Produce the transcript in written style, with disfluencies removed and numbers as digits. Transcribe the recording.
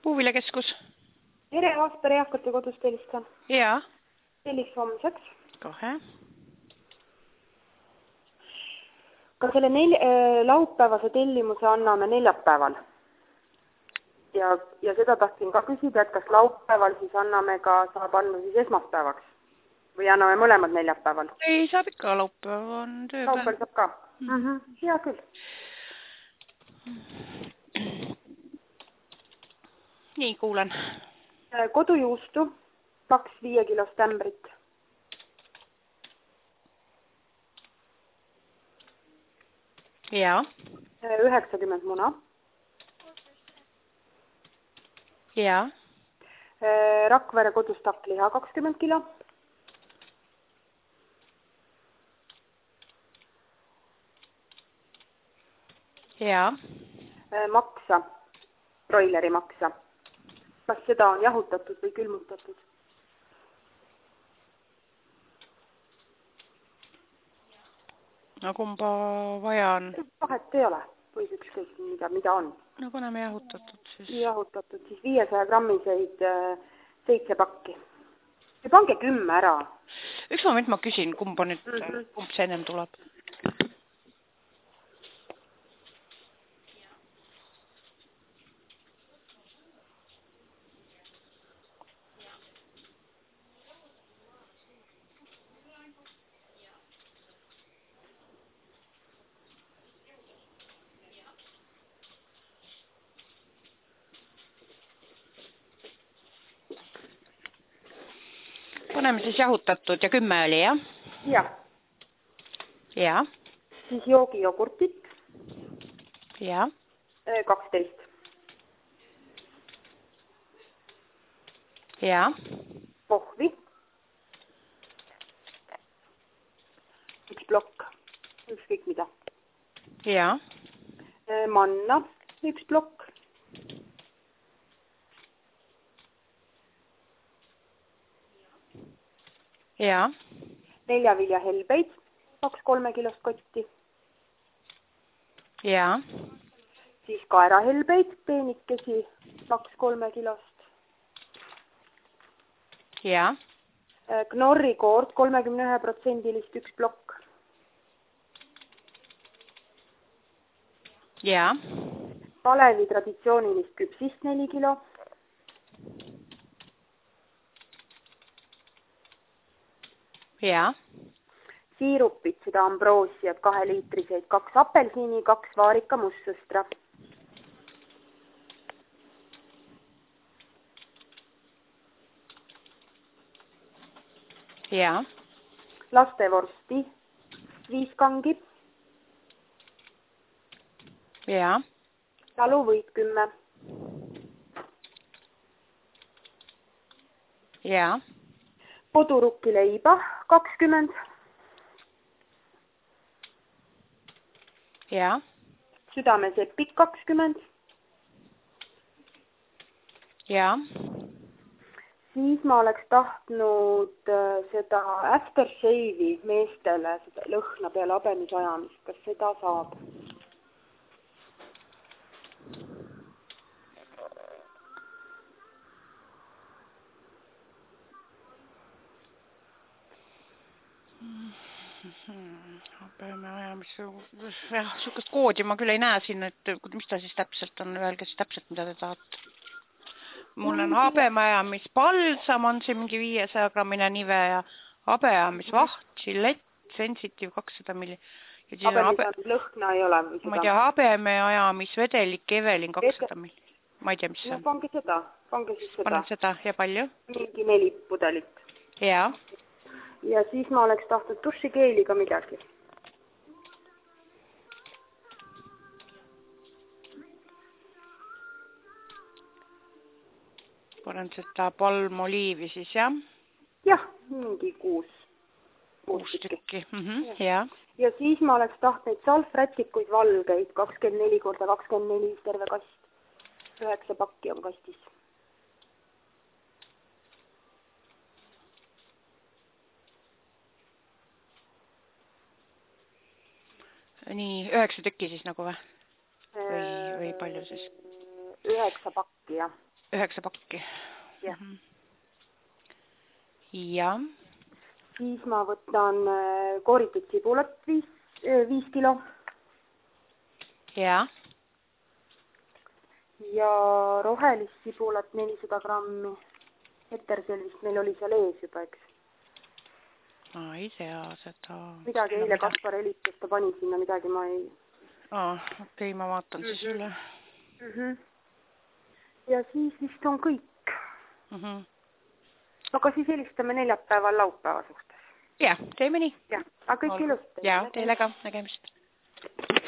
Puuviljakeskus. Tere, Aasper eakate kodust helistan. Jaa. Telliks homseks. Kohe. Ka selle laupäevase tellimuse anname neljapäeval. Ja seda tahtsin ka küsida, et kas laupäeval siis anname ka, saab anda siis esmaspäevaks? Või anname mõlemad neljapäeval? Ei, saab ikka, laupäev on tööpäev. Laupäeval saab ka? Hea küll. Nii, kuulen. Kodujuustu, 2 5-kilost ämbrit. Jaa. 90 muna. Jaa. Rakvere kodust takkliha 20 kilo. Jaa. Maksa, broileri maksa. Kas seda on jahutatud või külmutatud? No kumba vaja on? Vahet ei ole, või ükskõik mida on. No paneme jahutatud siis. Jahutatud siis 500 grammiseid 7 pakki. Ja pange 10 ära. Üks moment ma küsin, kumb see ennem tuleb? Paneme siis jahutatud ja 10 oli, jah? Jah. Jaa. Siis joogijogurtit. Jaa. 12. Jaa. Pohvi. 1 plokk. Ükskõik mida. Jaa. Manna. 1 plokk. Jaa. 4 viljahelbeid, 2 3-kilost kotti. Jaa. Siis kaerahelbeid, peenikesi, 2 3-kilost. Jaa. Knorri koort, 31%-list 1 plokk. Jaa. Kalevi traditsioonilist küpsist 4 kilo. Jaa. Siirupit, seda ambroosiat, 2 liitriseid, 2 apelsini, 2 vaarika mustsõstra. Jaa. Lastevorsti, 5 kangi. Jaa. Taluvõit 10. Jaa. Kodurukkileiba 20. Jaa. Südamesepik 20. Jaa. Siis ma oleks tahtnud seda aftershave'i meestele, seda lõhna peale habemisajamist. Kas seda saab? Jah, sukest koodi ma küll ei näe siin, et mis ta siis täpselt on, öelge siis täpselt, mida te tahate. Mul on habemajamispalsam, on see mingi 500 grammine nive ja habemajamisvaht, Gillette, Sensitive 200 milli. Habemajamisvaht lõhna ei ole või seda? Ma ei tea, habemajamisvedelik Evelin 200 milli. Ma ei tea, mis see on. No pange seda, pange siis seda. Panen seda ja palju? Mingi 4 pudelit. Jaa. Ja siis ma oleks tahtnud dušikeeli ka midagi. Panen seda palmoliivi siis, jah? Jah, mingi 6 tükki. Jaa. Ja siis ma oleks tahtnud salvrätikuid valgeid, 24x24 terve kast. 9 pakki on kastis. Nii, 9 tükki siis nagu või? Või palju siis? 9 pakki, jah. 9 pakki. Jah. Ja. Siis ma võtan kooritud sibulat 5 kilo. Ja. Ja rohelist sibulat 400 grammi. Eterselvist meil oli seal ees juba, eks. Ma ei tea seda. Midagi eile Kaspar Elit, kes ta pani sinna midagi, ma ei... Okei, ma vaatan siis üle. Ja siis vist on kõik. Aga siis helistame neljapäeval laupäeva suhtes. Jah, teeme nii. Jah, aga kõik ilusti. Ja, teile ka nägemist.